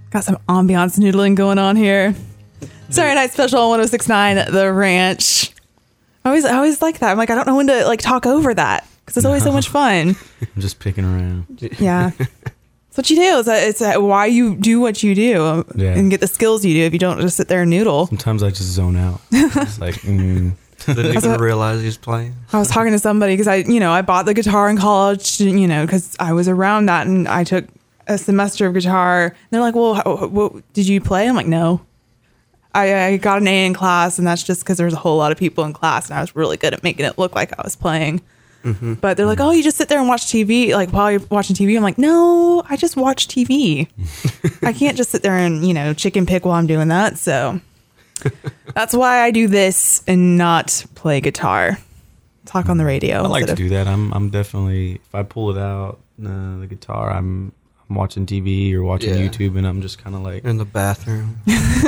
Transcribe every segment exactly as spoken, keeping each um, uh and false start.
Got some ambiance noodling going on here. Saturday Night Special on one oh six point nine The Ranch. I always, I always like that. I'm like, I don't know when to like talk over that because it's always no. so much fun. I'm just picking around. Yeah. It's what you do. It's, a, it's a, why you do what you do yeah. and get the skills you do if you don't just sit there and noodle. Sometimes I just zone out. It's like, mm. Didn't even what, realize he's playing. I was talking to somebody because I, you know, I bought the guitar in college, you know, because I was around that and I took a semester of guitar. And they're like, well, how, what, did you play? I'm like, no. I, I got an A in class, and that's just because there's a whole lot of people in class, and I was really good at making it look like I was playing. Mm-hmm. But they're like, oh, you just sit there and watch T V, like while you're watching T V. I'm like, no, I just watch T V. I can't just sit there and, you know, chicken pick while I'm doing that. So that's why I do this and not play guitar. Talk on the radio. I like to of, do that. I'm I'm definitely, if I pull it out, uh, the guitar, I'm I'm watching T V or watching yeah. YouTube, and I'm just kind of like in the bathroom.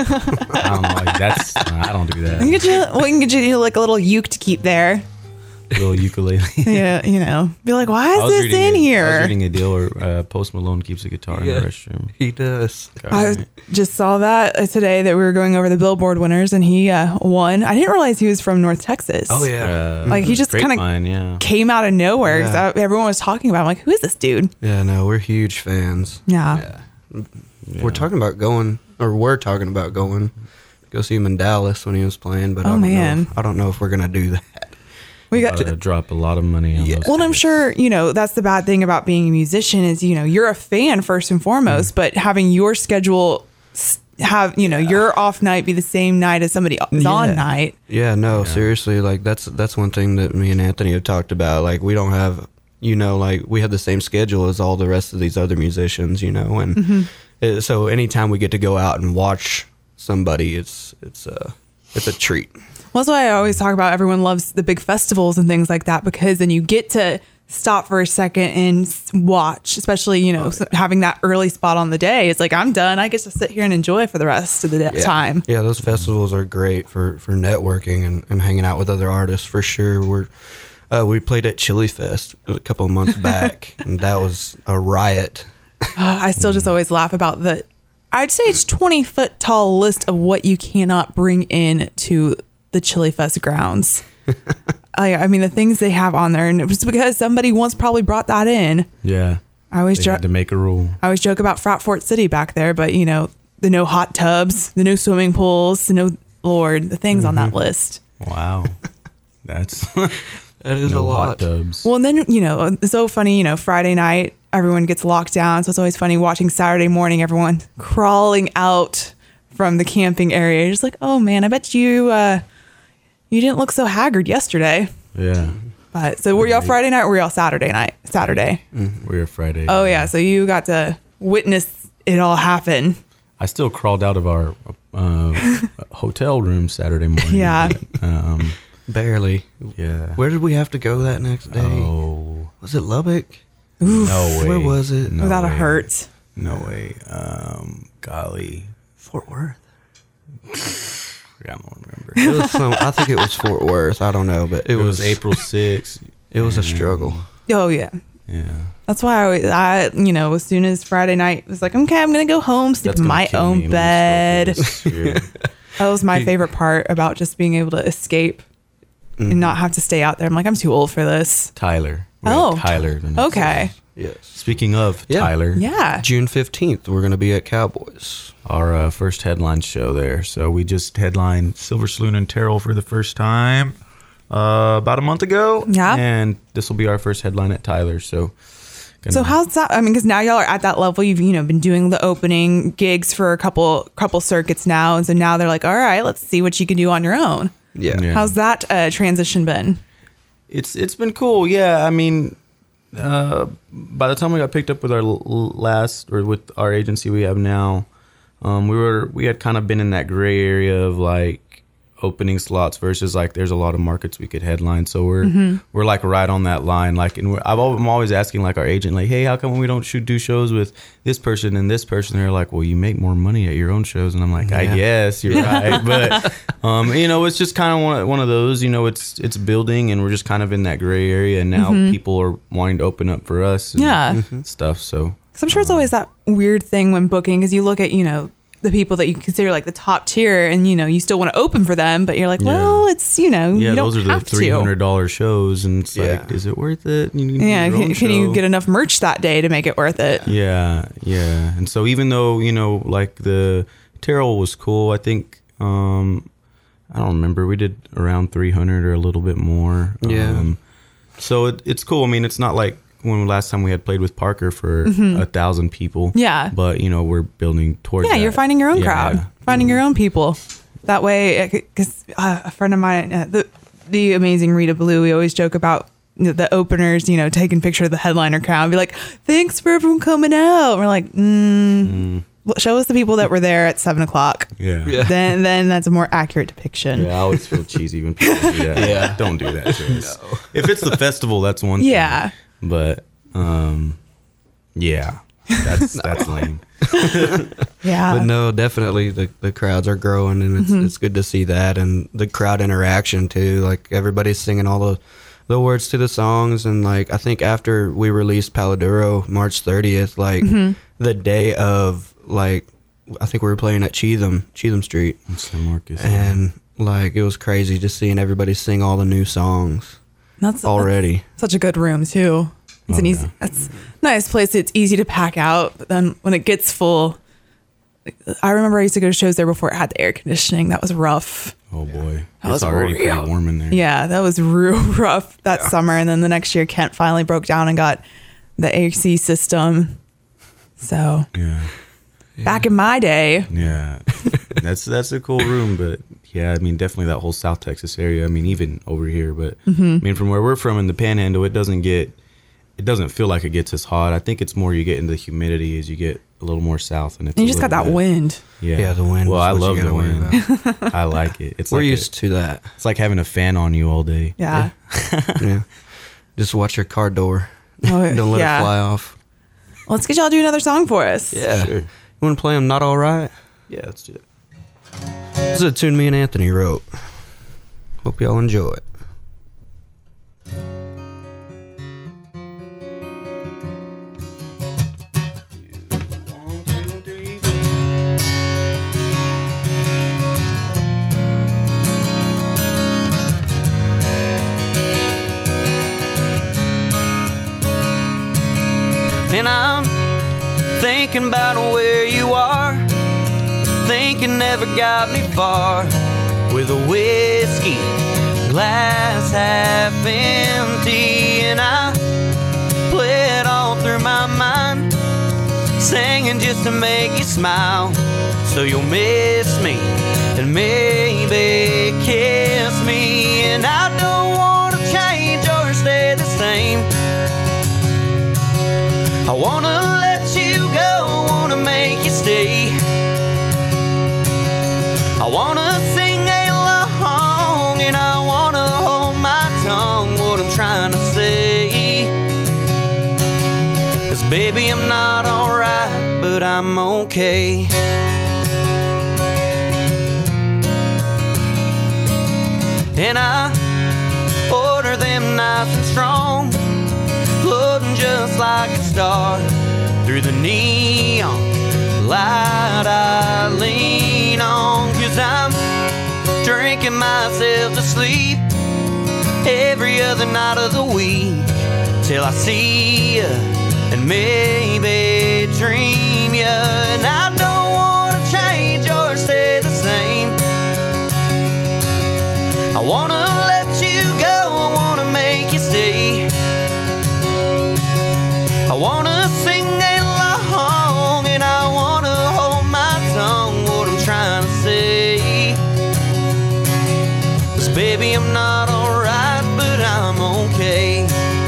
I don't know. Like that's I don't do that. We can get you, we can get you like a little uke to keep there. Little ukulele. Yeah, you know, be like, why is this in a, here? I was reading a deal where uh, Post Malone keeps a guitar yeah, in the restroom. He does. I just saw that today that we were going over the Billboard winners, and he uh, won. I didn't realize he was from North Texas. Oh yeah, uh, like he just kind of yeah. came out of nowhere because yeah. everyone was talking about him. I'm like, who is this dude? Yeah, no, we're huge fans. Yeah. yeah, we're talking about going, or we're talking about going, go see him in Dallas when he was playing. But oh I don't man, know if, I don't know if we're gonna do that. We got to drop a lot of money on yeah. those well, guys. I'm sure, you know, that's the bad thing about being a musician is, you know, you're a fan first and foremost, mm. but having your schedule have, you know, yeah. your off night be the same night as somebody's yeah. on night. Yeah, no, yeah. seriously. Like that's, that's one thing that me and Anthony have talked about. Like we don't have, you know, like we have the same schedule as all the rest of these other musicians, you know, and mm-hmm. it, so anytime we get to go out and watch somebody, it's, it's a, it's a treat. Well, that's why I always talk about everyone loves the big festivals and things like that, because then you get to stop for a second and watch, especially, you know, oh, yeah. having that early spot on the day. It's like, I'm done. I get to sit here and enjoy for the rest of the day- yeah. time. Yeah, those festivals are great for, for networking and, and hanging out with other artists for sure. We're uh, we played at Chili Fest a couple of months back, and that was a riot. Uh, I still just always laugh about the, I'd say it's twenty foot tall list of what you cannot bring in to the Chili Fest grounds. I, I mean, the things they have on there, and it was because somebody once probably brought that in. Yeah, I always they jo- had to make a rule. I always joke about Frat Fort City back there, but you know, the no hot tubs, the no swimming pools, the no Lord, the things mm-hmm. on that list. Wow, that's that is no a lot. Hot tubs. Well, and then you know, it's so funny. You know, Friday night everyone gets locked down, so it's always funny watching Saturday morning everyone crawling out from the camping area. You're just like, oh man, I bet you. Uh, You didn't look so haggard yesterday. Yeah. But so were y'all Friday night or were y'all Saturday night? Saturday. Mm-hmm. We were Friday. Oh yeah. So you got to witness it all happen. I still crawled out of our uh, hotel room Saturday morning. Yeah. But, um, barely. Yeah. Where did we have to go that next day? Oh. Was it Lubbock? Oof. No way. Where was it? No Without way. a hurt. No way. Um, golly. Fort Worth. I don't remember. It was some, I think it was Fort Worth. I don't know, but it, it was, was April sixth. It was a struggle. Oh yeah. Yeah. That's why I, always, I, you know, as soon as Friday night was like, okay, I'm gonna go home, sleep in my own bed. That was my favorite part about just being able to escape mm. and not have to stay out there. I'm like, I'm too old for this. Tyler. We're oh, Tyler. Okay. Yes. Speaking of yeah. Tyler. Yeah. June fifteenth, we're going to be at Cowboys. Our uh, first headline show there. So we just headlined Silver Saloon and Terrell for the first time uh, about a month ago. Yeah. And this will be our first headline at Tyler. So gonna So how's that? I mean, because now y'all are at that level. You've, you know, been doing the opening gigs for a couple couple circuits now. And so now they're like, all right, let's see what you can do on your own. Yeah. yeah. How's that uh, transition been? It's It's been cool. Yeah. I mean... Uh, by the time we got picked up with our l- last or with our agency we have now, um, we were we had kind of been in that gray area of like opening slots versus like there's a lot of markets we could headline. So we're mm-hmm. we're like right on that line. Like, and we're, I've, I'm always asking like our agent, like, hey, how come we don't shoot do shows with this person and this person? They're like, well, you make more money at your own shows, and I'm like, yeah. I guess you're right, but um, you know, it's just kind of one one of those. You know, it's it's building, and we're just kind of in that gray area, and now mm-hmm. people are wanting to open up for us, and yeah, stuff. So. Because I'm sure it's always that weird thing when booking, because you look at, you know, the people that you consider like the top tier, and you know, you still want to open for them, but you're like, Yeah. well, it's, you know, Yeah, you don't those are the have three hundred dollar shows, and it's Yeah. like, is it worth it? You need Yeah, your own can, can you show. get enough merch that day to make it worth it? Yeah, yeah. And so even though, you know, like the Terrell was cool, I think, um, I don't remember, we did around three hundred or a little bit more. Yeah. Um, so it, it's cool. I mean, it's not like when last time we had played with Parker for a thousand people. Mm-hmm. Yeah. But, you know, we're building towards Yeah, that. you're finding your own Yeah. crowd, finding your own people. That way, because uh, a friend of mine, uh, the the amazing Rita Blue, we always joke about you know, the openers, you know, taking picture of the headliner crowd, and be like, "Thanks for everyone coming out." And we're like, mm, Mm, well, "Show us the people that were there at seven o'clock." yeah. Yeah. Then, then that's a more accurate depiction. Yeah, I always feel cheesy when people do that. Yeah. Don't do that to us. If it's the festival, that's one thing. Yeah. But, um, yeah, that's that's lame. Yeah. But no, definitely the, the crowds are growing, and it's it's good to see that, and the crowd interaction too. Like everybody's singing all the the words to the songs, and like I think after we released Paladuro March thirtieth, like the day of, like I think we were playing at Cheatham Cheatham Street, In San Marcos. and like it was crazy just seeing everybody sing all the new songs That's already. such a good room too. It's Oh, an easy, yeah. it's a nice place. It's easy to pack out, but then when it gets full, I remember I used to go to shows there before it had the air conditioning. That was rough. Oh boy, That it's was already real. pretty warm in there. Yeah, that was real rough that summer. And then the next year, Kent finally broke down and got the A C system. So yeah, back in my day, yeah. that's that's a cool room, but yeah, I mean, definitely that whole South Texas area. I mean, even over here, but Mm-hmm. I mean, from where we're from in the Panhandle, it doesn't get, it doesn't feel like it gets as hot. I think it's more you get into the humidity as you get a little more south, and it's and a you just got little that bit- wind. Yeah, Yeah, the wind Well, is I what you love gotta the worry wind. I like it. It's We're like used a, to that. it's like having a fan on you all day. Yeah. Yeah, just watch your car door. Oh, Don't let yeah. it fly off. Well, let's get y'all to do another song for us. Yeah. Sure. You want to play them Not All Right? Yeah, let's do it. This is a tune me and Anthony wrote. Hope y'all enjoy it. And I'm thinking about where you are. Thinking never got me far. With a whiskey glass half empty, and I play it all through my mind, singing just to make you smile. So you'll miss me and maybe kiss me. And I don't want to change or stay the same. I wanna let you go, wanna make you stay. I wanna sing along and I wanna hold my tongue, what I'm trying to say. 'Cause baby, I'm not alright, but I'm okay. And I order them nice and strong, floating just like a star through the neon light I lean on. 'Cause I'm drinking myself to sleep every other night of the week, till I see you and maybe dream you. And I don't want to change or stay the same. I want to let you go, I want to make you stay. I want to sing along and I want to hold my tongue, what I'm trying to say. 'Cause baby, I'm not alright, but I'm okay.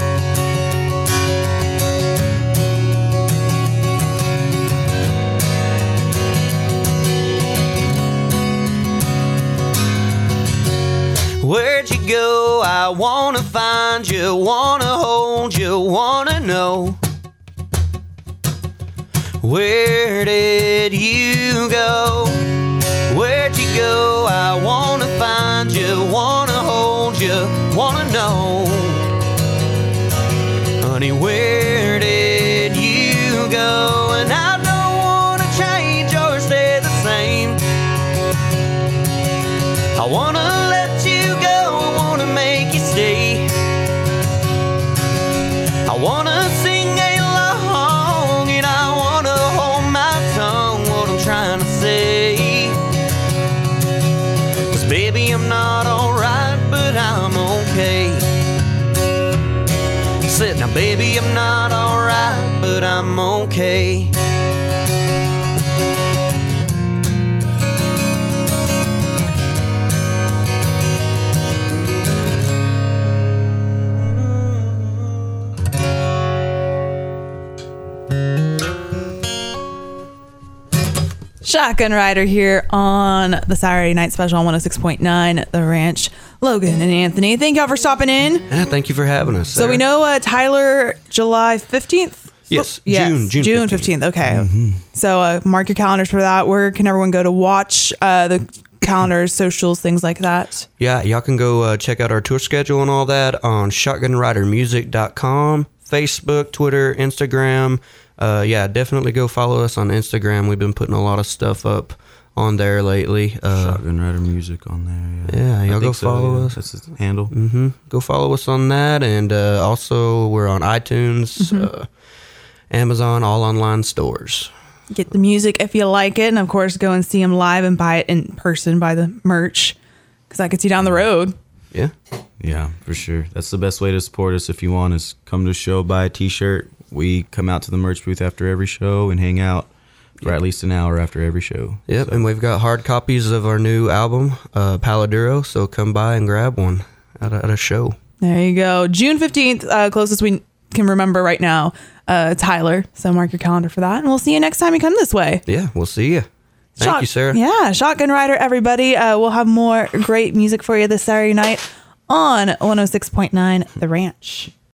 Where'd you go? I wanna find you, wanna hold you, wanna know. Where did you go? Where'd you go? I wanna find you, wanna hold you, wanna know. Honey, where did you go? wanna sing along and I wanna hold my tongue what I'm trying to say. 'Cause baby, I'm not alright, but I'm okay. Said, now baby, I'm not alright, but I'm okay. Shotgun Rider here on the Saturday Night Special on one oh six point nine The Ranch. Logan and Anthony, thank y'all for stopping in. Yeah, thank you for having us. So we know uh, Tyler, July fifteenth? Yes, yes, June, June, June fifteenth. fifteenth. Okay. Mm-hmm. So uh, mark your calendars for that. Where can everyone go to watch uh, the calendars, socials, things like that? Yeah, y'all can go uh, check out our tour schedule and all that on shotgun rider music dot com, Facebook, Twitter, Instagram. Uh, yeah, definitely go follow us on Instagram. We've been putting a lot of stuff up on there lately. Uh, Shotgun Rider Music on there. Yeah, yeah y'all go so, follow yeah. us. That's his handle. Mm-hmm. Go follow us on that. And uh, also, we're on iTunes, mm-hmm. uh, Amazon, all online stores. Get the music if you like it. And, of course, go and see them live and buy it in person, buy the merch. Because I could see down the road. Yeah. Yeah, for sure. That's the best way to support us if you want is come to the show, buy a T-shirt. We come out to the merch booth after every show and hang out for at least an hour after every show. Yep, so. And we've got hard copies of our new album, uh, Paladuro, so come by and grab one at a, at a show. There you go. June fifteenth, uh, closest we can remember right now, uh, Tyler. So mark your calendar for that. And we'll see you next time you come this way. Yeah, we'll see you. Thank Shot- you, Sarah. Yeah, Shotgun Rider, everybody. Uh, we'll have more great music for you this Saturday night on one oh six point nine The Ranch.